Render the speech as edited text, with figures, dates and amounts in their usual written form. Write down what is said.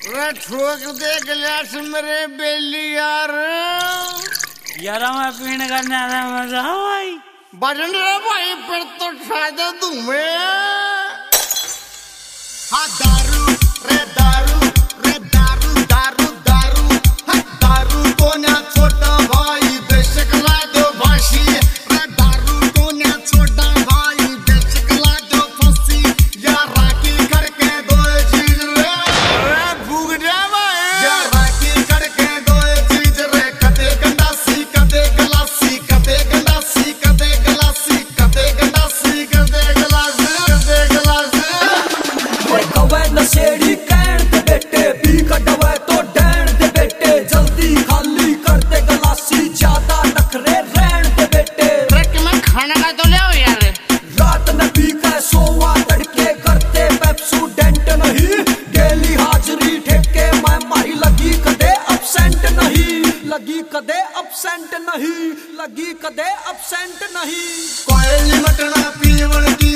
ठोक दे गिलास मेरे बेली यार। यार मैं पीने का ज़्यादा मजा भाई बजन रे भाई फिर तो शायद तुम्हें हाँ दारू रे दारू रे दारू दारू दारू हाँ दारू को ना छोटा भाई बेशक ला दो फांसी रे दारू को ना छोटा भाई बेशक ला दो फांसी या राखी करके दो चीज रे भूख जा भाई या राखी करके दो चीज रे कदे गंडासी कदे गलासी कदे गंडासी कदे गलासी कदे गंडासी कदे गलासी कदे गलासी नशेड़ी कहन दे बेटे पी कटवे तो डैन दे बेटे जल्दी खाली कर दे गलासी ज्यादा नखरे रहन दे बेटे ट्रक में खाना का तो ले आओ यार। रात न पी के सोवा तड़के करते पेप्सोडेंट नहीं डेली हाजरी ठेके मैं माही लगी कदे absent नहीं लगी कदे absent नहीं लगी कदे absent नहीं कोई लिमिट ना पीवन की